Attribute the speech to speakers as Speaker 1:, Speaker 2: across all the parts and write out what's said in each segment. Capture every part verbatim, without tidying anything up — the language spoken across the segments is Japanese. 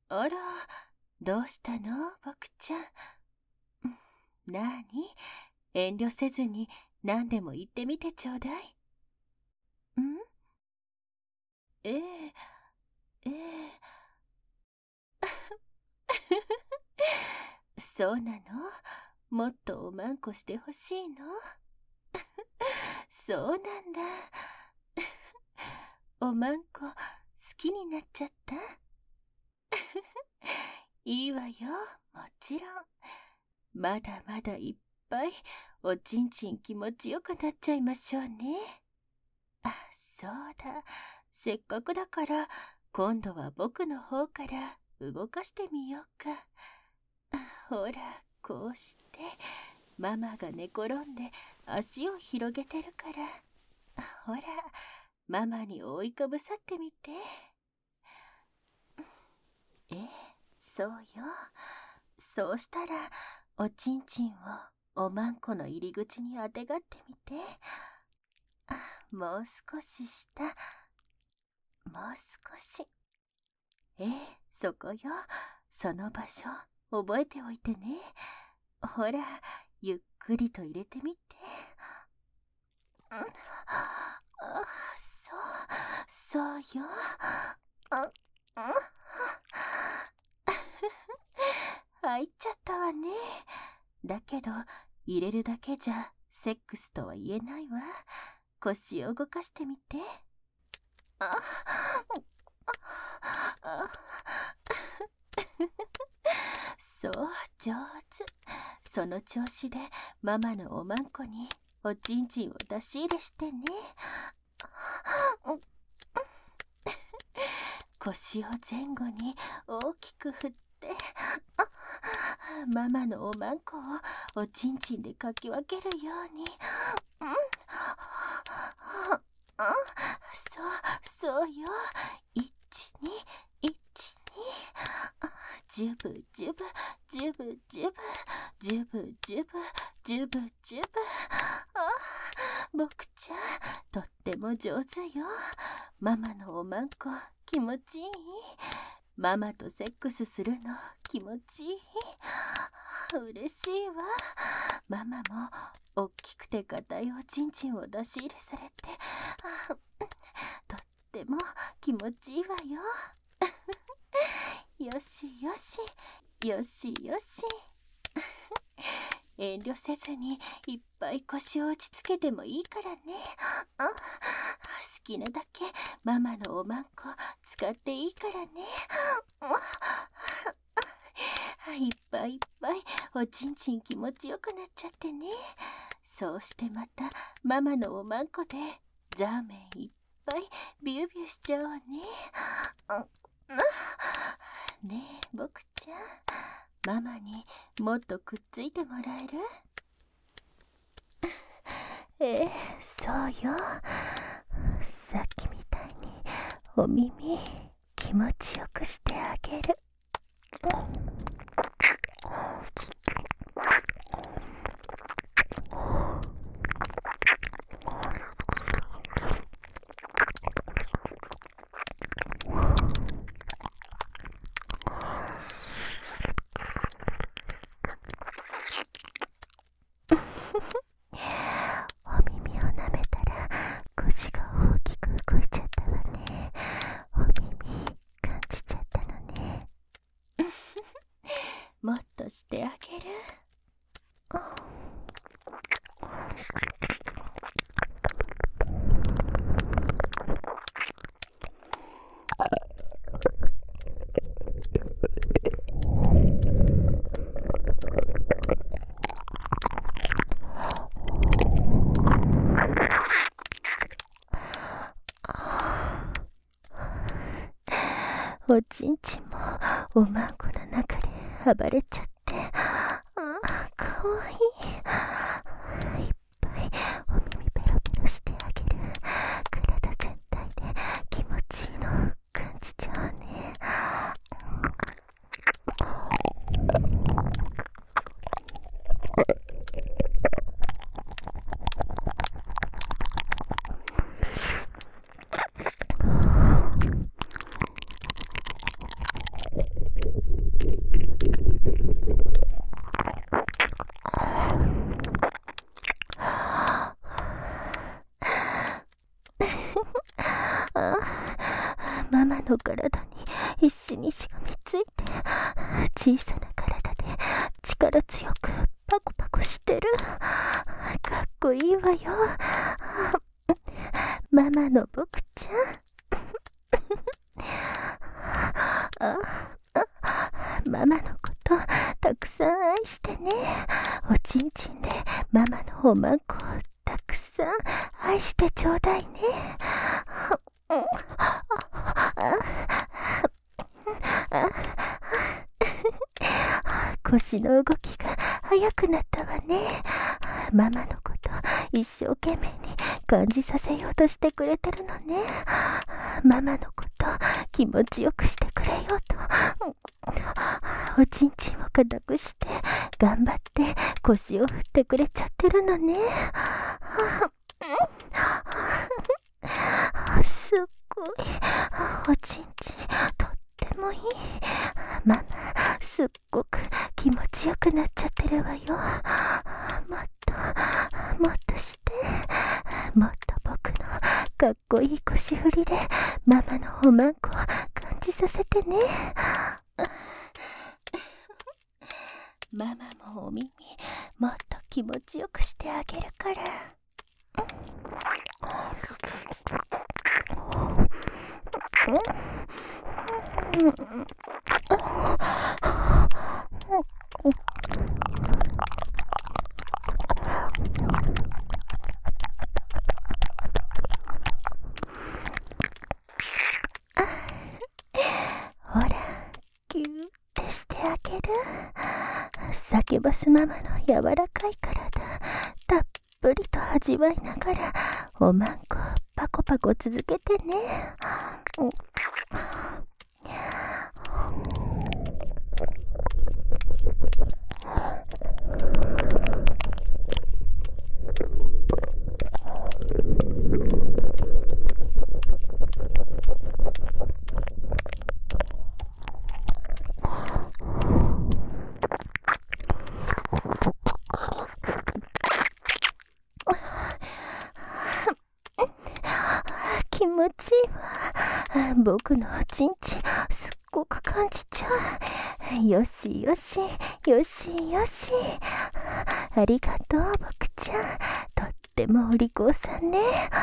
Speaker 1: あら、どうしたの、僕ちゃん。なに、遠慮せずに何でも言ってみてちょうだい。ん？ええ、ええ。そうなの？もっとおまんこしてほしいの？そうなんだ。おまんこ好きになっちゃった？いいわよ、もちろん。まだまだいっぱいおちんちん気持ちよくなっちゃいましょうね。あ、そうだ。せっかくだから今度は僕の方から動かしてみようか。ほら、こうしてママが寝転んで足を広げてるから、ほら、ママに覆いかぶさってみて。ええ、そうよ。そうしたらおちんちんをおまんこの入り口にあてがってみて。あ、もう少し下、もう少し。ええ、そこよ。その場所覚えておいてね。ほら、ゆっくりと入れてみて。うん、あ、そう、そうよ。あ、うん、入っちゃったわね。だけど、入れるだけじゃセックスとは言えないわ。腰を動かしてみて。あ、あ、そう、上手。その調子でママのおまんこにおちんちんを出し入れしてね。腰を前後に大きく振って、ママのおまんこをおちんちんでかき分けるように。うん、そう、そうよ。一、二、一、二。ジュブジュブ、ジュブジュブ、ジュブジュブ、ジュブジュブ。あ、僕ちゃん、とっても上手よ。ママのおまんこ、気持ちいい？ママとセックスするの気持ちいい？嬉しいわ。ママもおっきくて硬いおちんちんを出し入れされて、とっても気持ちいいわよ。よしよし、よしよし。遠慮せずにいっぱい腰を落ち着けてもいいからね。あ、好きなだけママのおまんこ使っていいからね。いっぱいいっぱいおちんちん気持ちよくなっちゃってね。そうしてまたママのおまんこでザーメンいっぱいビュービューしちゃおうね。ねえ、僕ちゃん、ママにもっとくっついてもらえる？ええ、そうよ。さっきみたいにお耳気持ちよくしてあげる。お耳を舐めたら腰が大きく動いちゃったわね。お耳感じちゃったのね。もっとしてあげる。おちんちんもおまんこの中で暴れちゃって、ああ、かわいい。いっぱいお耳ペロペロしてあげる。体全体で気持ちいいの感じちゃうね。 ママの体に必死にしがみついて、小さな体で力強くパコパコしてる。かっこいいわよ。ママの僕ちゃん。ああ、ママのことたくさん愛してね。おちんちんでママのおまんこをたくさん愛してちょうだいね。腰の動きが速くなったわね。ママのこと一生懸命に感じさせようとしてくれてるのね。ママのこと気持ちよくしてくれようと、おちんちんを固くして頑張って腰を振ってくれちゃってるのね。すっごいおちんちんとってもいい。ママすっごく気持ちよくなっちゃってるわよ。もっともっとして、もっと僕のかっこいい腰振りでママのおまんこを感じさせてね。ママもお耳もっと気持ちよくしてあげるから。ほら、ギューってしてあげる。サキュバスママの柔らかい体たっぷりと味わいながらおまんこパコパコ続けてね。気持ちいいわ。僕のおちんちんすっごく感じちゃう。よしよしよしよし。ありがとう僕ちゃん。とってもお利口さんね。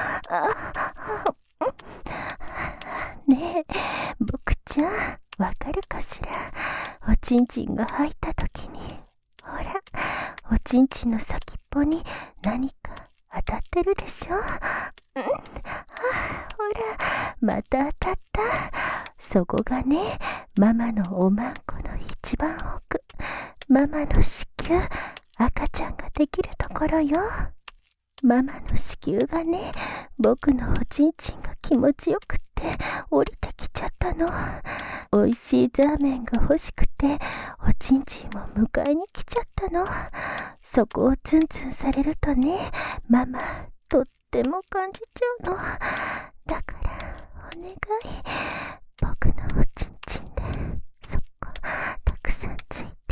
Speaker 1: ねえ僕ちゃん、わかるかしら。おちんちんが入った時に、ほらおちんちんの先っぽに何か当たってるでしょ。うん、ほらまた当たった。そこがね、ママのおまんこの一番奥、ママの子宮、赤ちゃんができるところよ。ママの子宮がね、僕のおちんちんが気持ちよくって降りてきちゃったの。おいしいザーメンが欲しくておちんちんを迎えに来ちゃったの。そこをツンツンされるとね、ママとっても感じちゃうの。だからお願い、僕のおちんちんでそこたくさんついて、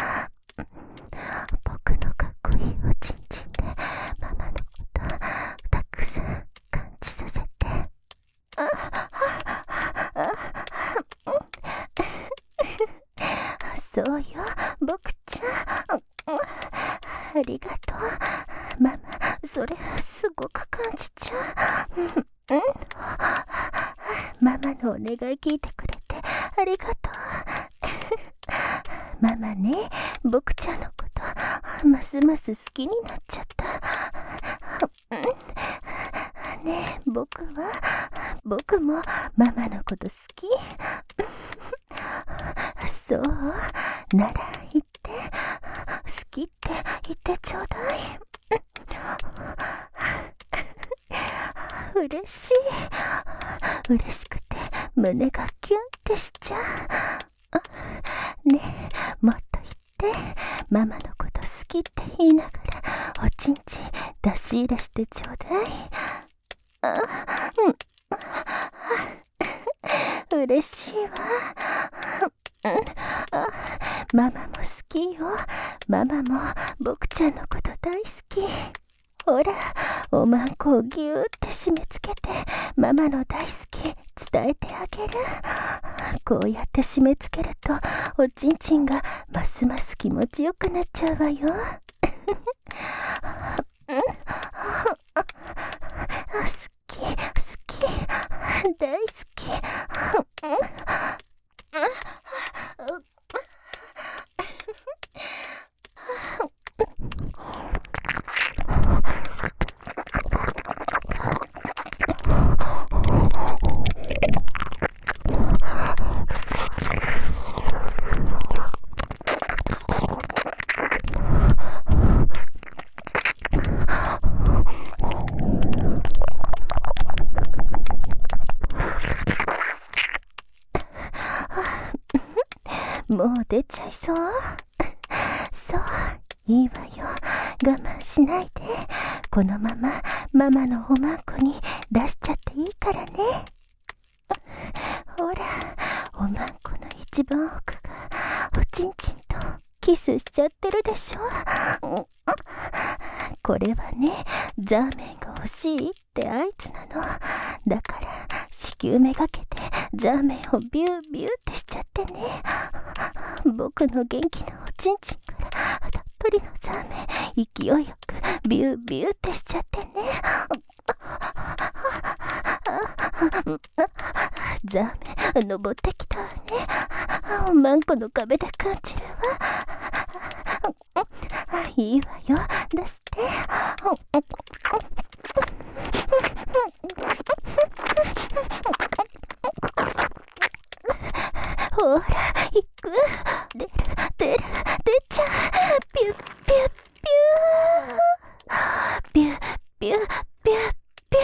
Speaker 1: 僕のかっこいいおちんちんでママのことたくさん感じさせて。そうよ僕ちゃん、ありがとうママ。それすごく感じちゃう。うん、ママのお願い聞いてくれてありがとう。ママね、僕ちゃんのことますます好きになっちゃった。ねえ僕は僕もママのこと好き。そうなら言って、好きって言ってちょうだい。嬉しい。嬉しくて胸がキュンってしちゃう。ねえもっと言って、ママのこと好きって言いながらおちんちん出し入れしてちょうだい。あ、うん、嬉しいわ。うん、あ、ママも好きよ。ママも僕ちゃんのこと大好き。ほらおまんこをぎゅーって締め付けてママの大好き伝えてあげる。こうやって締め付けるとおちんちんがますます気持ちよくなっちゃうわよ。好き好き大好き。もう出ちゃいそう。そう、いいわよ。我慢しないで。このままママのおまんこに出しちゃっていいからね。ほら、おまんこの一番奥がおちんちんとキスしちゃってるでしょ。これはね、ザーメンが欲しいって合図なの。だから子宮めがけてザーメンをビュービューってしちゃってね。僕の元気なおちんちんからたっぷりのザーメン勢いよくビュービューってしちゃってね。ザーメン登ってきたわね。おまんこの壁で感じるわ。いいわよ、出して。ほら、行く。出る、出る、出ちゃう。ピュッピュッピュー。ピュッピュッピュッピュッピュ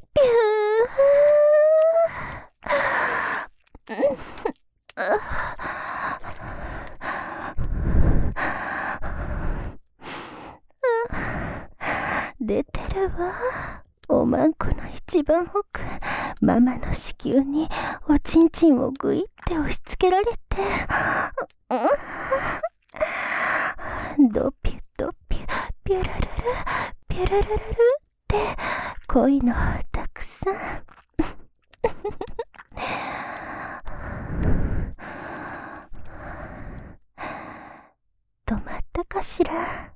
Speaker 1: ー。出てるわ。おまんこの一番奥、ママの子宮におちんちんをぐいって押し付けられて、ドピュドピュピュルルルピュルルルルって恋のたくさん。止まったかしら。